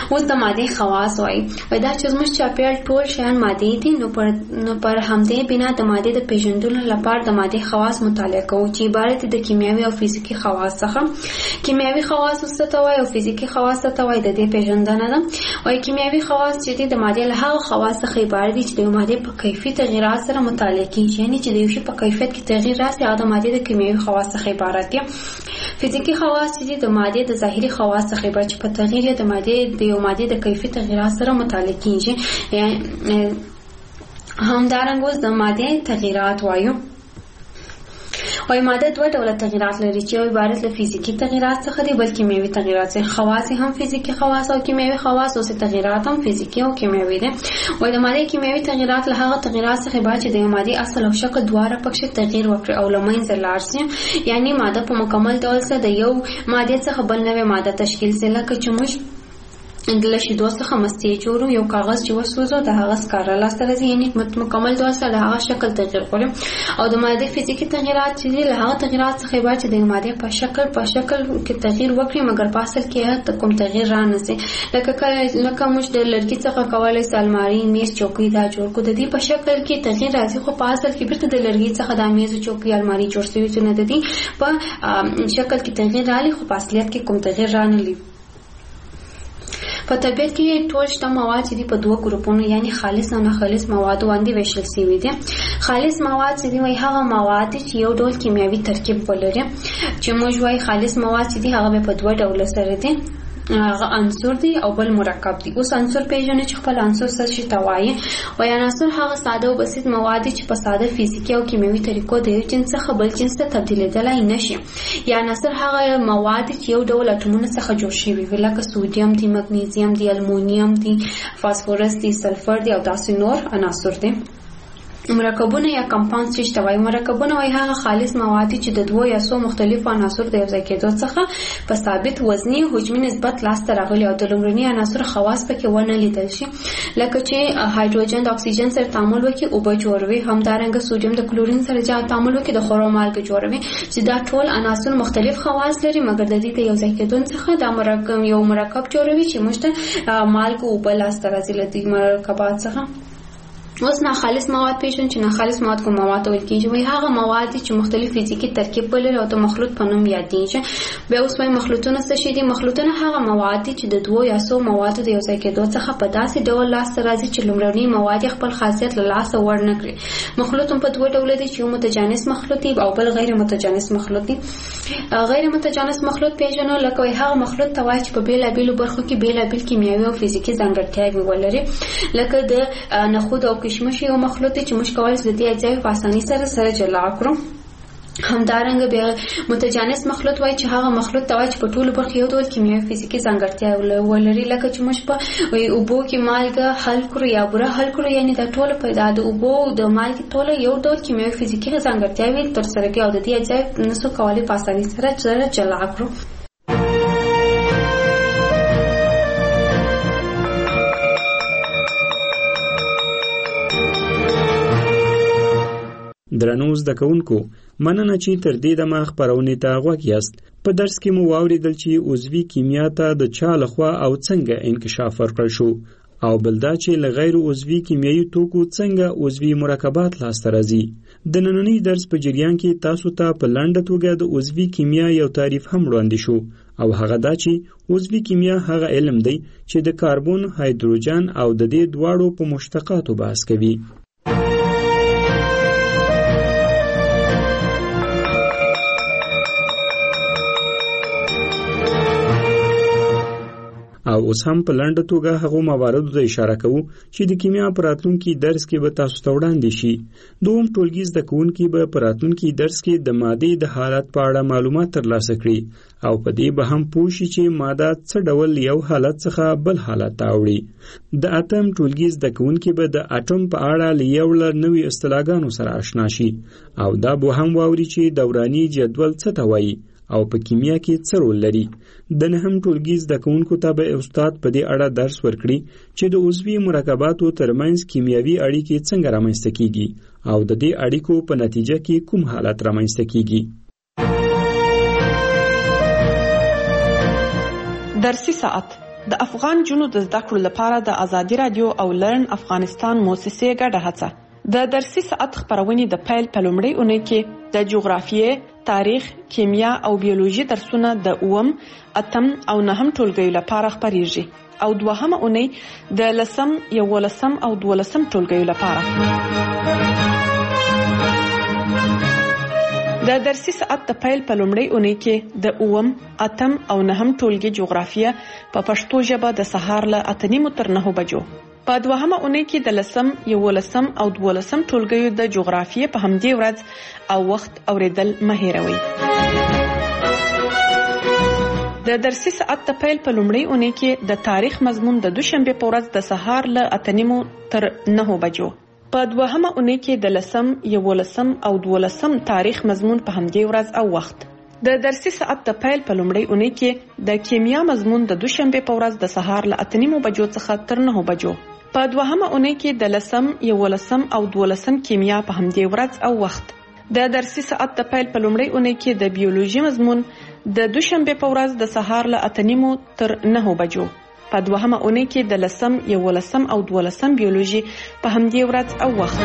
اوس د ماده خواص وایي وای دا چې زموږ چاپیریال ټول شیان ماده دي نو پر نو پر همدې بنا د ماده د پیژندلو لپاره د ماده خواص مطالعه کوو چې عبارت د کیمیاوي او فزیکی خواص څخه. کیمیاوي خواص څه ته وایي او فزیکی خواص څه ته وایي د دې پیژندنه ده. وای کیمیاوي خواص چې د ماده له هغه خواص څخه عبارت دي چې د ماده په کیفیت تغیرات سره مطالعه کیږي، یعنی چې د یو شی په کیفیت کې تغییر راسي هغه د ماده د کیمیاوي خواص څخه عبارت دي. فزیکی خواص چې د ماده د ظاهري خواص څخه عبارت چې په تغییر د ماده د یو ماده د کیفیت تغیرات سره مطالعه کیږي. یعنی همدارنګه اوس د ماده تغیرات وایو. وای ماده دوه ډوله تغیرات لري چې یو عبارت له فزیکی تغیرات څخه دي بل کیمیاوي تغیرات څخه. خواص هم فزیکی خواص او کیمیاوي خواص او تغیرات هم فزیکی او کیمیاوي دي. وای د ماده کیمیاوي تغیرات له هغه تغیرات څخه عبارت چې د ماده اصل او شکل دواړه پکې تغییر وکړي او لمنځه لاړ شي، یعنی ماده په مکمل ډول سره د یو ماده څخه بل نوې ماده تشکیل سي. لکه چې موږ د شیدو څخه مستې جوړو، یو کاغذ چې وسوځو د هغه سکاره لاسته راځي، یعنی مکمل ډول سره د هغه شکل تغییر کوي. او د ماده فزیکی تغیرات چې له هغه تغیرات څخه عبارت چې د ماده په شکل په شکل کې تغییر وکړي مګر په اصل کې کوم تغییر را نه سي. لکه لکه موږ د لرګي څخه کولای سو الماری، میز، چوکۍ دا جوړ کړو، د دې په شکل کې تغییر راځي خو په اصل کې بیرته د لرګي څخه د میز، چوکۍ، الماری جوړ شوی چې نه د دې په شکل کې تغییر راځي خو په اصلیت کې کوم تغییر را نه لري. په طبیعت کې ټول شته مواد چې په دوه ګروپونو یعنی خالص او نه خالص مواد باندې ویشل شوي دي. خالص مواد چې دی وای هغه مواد چې یو ډول کیمیاوي ترکیب ولري، چې موږ وای خالص مواد چې دی هغه په دوه ډول سره دي، هغه عنصر دی او بل مرکب دی. اوس عنصر پیژنې چې خپل عنصر څه شي توایي. وای عنصر هغه ساده او بسیط مواد چې په ساده فزیکی او کیمیاوي طریقو د یو جنس څخه بل جنس ته تبدیلېدلای نشي. یا عنصر هغه مواد چې یو ډول اټومونو څخه جوړ شوي وي، لکه سوډیم دی، مګنیزیم دی، المونیم دی، فاسفورس دی، سلفر دی او داسې نور عناصر دي. مرکبونه یا کمپاوند څه شته وای؟ مرکبونه وای هغه خالص مواد چې د دوه یا څو مختلفو عناصر د یوځای کېدو څخه په ثابت وزني حجمي نسبت لاسته راغلي او د لومړني عناصر خواص پکې ونه لیدل شي، لکه چې هایدروجن د اکسیجن سره تعامل وکړي او به جوړوي، همدارنګه سوډیم د کلورین سره جا تعامل وکړي د خورو مالګه جوړوي، چې دا ټول عناصر مختلف خواص لري مګر د دې د یوځای کېدو څخه دا مرکب یو مرکب جوړوي چې موږ ته مالګه او بل لاسته راځي له دې مرکبات څخه. اوس نه خالص مواد پیژن چې نه خالص مواد کوم مواد ویل کیږي وای هغه مواد چې مختلف فزیکی ترکیب ولري او د مخلوط په نوم یادېږي. بیا اوس وای مخلوطونه څه شي دي؟ مخلوطونه هغه مواد چې د دوه یا څو موادو د یو ځای کېدو څخه په داسې ډول لاسته راځي چې لومړني مواد خپل خاصیت له لاسه ور نه کړي. مخلوط په دوه ډول دي چې متجانس مخلوط دي او بل غیر متجانس مخلوط دي. غیر متجانس مخلوط پیژنو لکه وای هغه مخلوط ته وای چې په بیلابیلو برخو کې بیلابیل کیمیاوي او فزیکی ځانګړتیاوې ولري، لکه د نخود او کشمش یو مخلوط چې موږ کولی شو د دې اجزاوې په اسانۍ سره سره جلا کړو. همدارنګه بیا متجانس مخلوط وای چې هغه مخلوط ته وای چې په ټولو برخو یو ډول کیمیاوي فزیکی ځانګړتیا ولري، لکه چې موږ په اوبو کې مالګه حل کړو یا بوره حل کړو، یعنی دا ټول په د اوبو د مالګې ټول یو ډول کیمیاوي فزیکی ځانګړتیاوې ترسره کوي او د دې اجزاوې نسو کولی په اسانۍ سره جلا کړو. درنو زده کوونکو، مننه چې تر دې دمه خپرونې ته غوږ یاست. په درس کې مو واوریدل چې عضوي کیمیا ته د چا لخوا او څنګه انکشاف ورکړل شو، او بل دا چې له غیر عضوي کیمیاوي توکو څنګه عضوي مرکبات لاسته راځي. د نننۍ درس په جریان کې تاسو ته په لنډه توګه د عضوي کیمیا یو تعریف هم وړاندې شو، او هغه دا چې عضوي کیمیا هغه علم دی چې د کاربن، هایدروجن او د دې دواړو په مشتقاتو بحث کوي. او اوس هم په لنډه توګه هغو مواردو ته اشاره کوو چې د کیمیا په راتلونکي درس کې به تاسو ته وړاندې شي. دوهم ټولګي زده کوونکي به په راتلونکي درس کې د مادې د حالت په اړه معلومات ترلاسه کړي او په دې به هم پوه شي چې ماده څه ډول یو حالت څخه بل حالت ته اوړي. د اتم ټولګي زده کوونکي به د اټوم په اړه له یو له نوي اصطلاحګانو سره آشنا شي او دا به هم واوري چې دوراني جدول څه ته وایي او په کیمیا کې څه رول لري. د نهم ټولګي زده کوونکو ته به استاد په دې اړه درس ورکړي چې د عضوي مرکباتو ترمنځ کیمیاوي اړیکې څنګه رامنځته کیږي او د دې اړیکو په نتیجه کې کوم حالت رامنځته کیږي. درسي ساعت د افغان جنو د زده کړو لپاره د ازادي رادیو او لرن افغانستان موسسې ګډه هڅه د درسي ساعت خبرونې د پیل په لومړۍ اونۍ کې د جغرافیې، تاریخ، کیمیا او بیولوژي درسونه د اووم، اتم او نهم ټولګیو لپاره خبريږي او دوهمه اونۍ د لسم، یولسم او دولسم ټولګیو لپاره. د درسي ساعت د پیل په لومړۍ اونۍ کې د اووم، اتم او نهم ټولګي جغرافیه په پښتو ژبه د سهار له اته نیمو تر نهو بجو. په دوهمه اونۍ کې د لسم، یولسم او دولسم ټولګیو د جغرافیې په همدې ورځ او وخت اوریدل مه هېروئ. د درسي ساعت د پیل په لومړۍ اونۍ کې د تاریخ مضمون د دوشنبه په ورځ د سهار له اته نیمو تر نهو بجو. په دوهمه اونۍ کې د لسم، یولسم او دولسم تاریخ مضمون په همدې ورځ او وخت. د درسي ساعت د پیل په لومړۍ اونۍ کې د کیمیا مضمون د دوشنبه په ورځ د سهار له اته نیمو بجو څخه تر نهو بجو. په دوهمه اونۍ کې د لسم، یولسم او دولسم کیمیا په همدې ورځ او وخت. د درسي ساعت د پیل په لومړۍ اونۍ کې د بیولوژي مضمون د دوشنبه په ورځ د سهار له اته نیمو تر نهو بجو. په دوهمه اونۍ کې د لسم، یولسم او دولسم بیولوژي په همدې ورځ او وخت.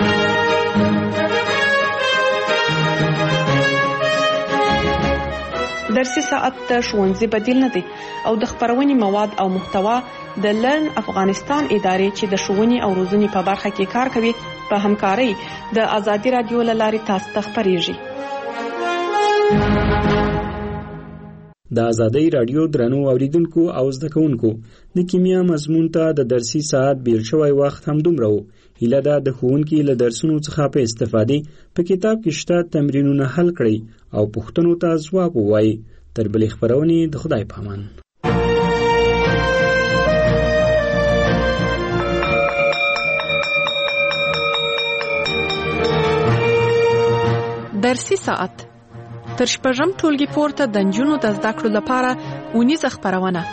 درسي ساعت د ښوونځي بدیل نه دی او د خبرونې مواد او محتوا د لرن افغانستان ادارې چې د ښوونې او روزنې په برخه کې کار کوي په همکارۍ د ازادي رادیو له لارې تاسو ته خبريږي. د ازادي رادیو درنو اوریدونکو او زده کوونکو د کیمیا مضمون ته د درسي ساعت بیل شوی وخت هم دومره و. هیله ده د ښوونکي له درسونو څخه په استفادې په کتاب کې شته تمرینونه حل کړئ او پوښتنو ته ځواب ووایئ. تر بلې خبرونې د خدای په امان. درسي ساعت تر شپږم ټولګي پورته د نجونو د زده کړو لپاره اونیزه خپرونه.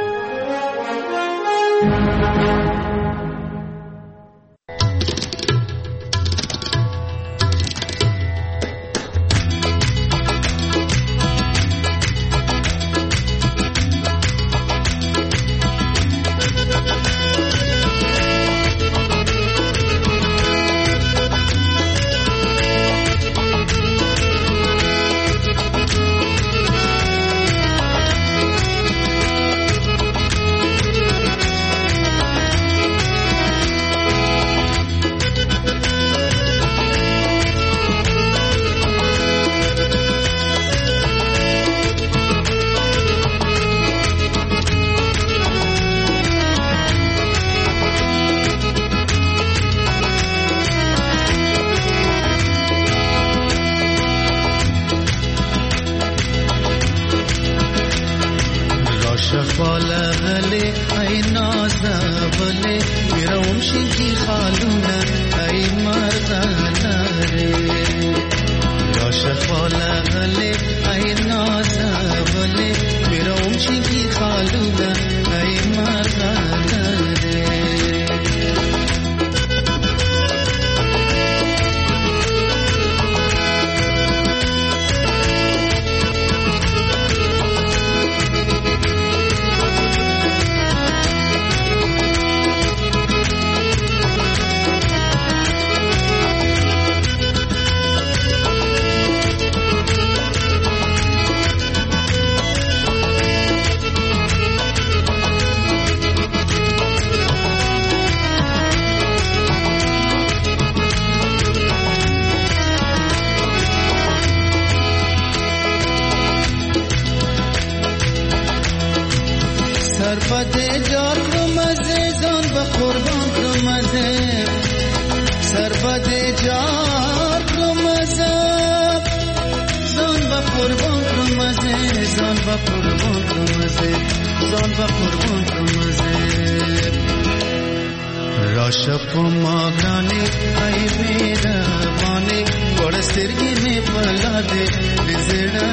राशप मागाने आई मेरा माने बड़ सिरगी में पला दे बिजड़ा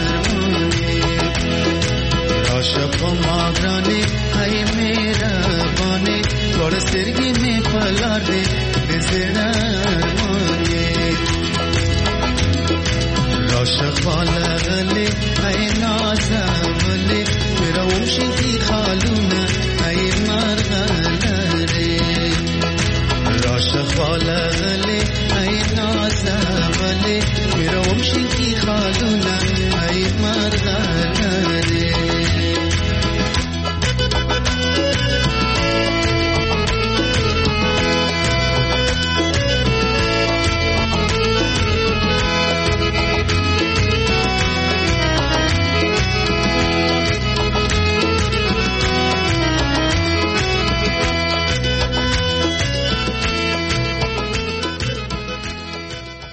राशप मागाने आई मेरा माने बड़ सिरगी में पला दे बिजड़ा राशप लगले आई नाज़ वले मेरा उम्शी की खालू ځه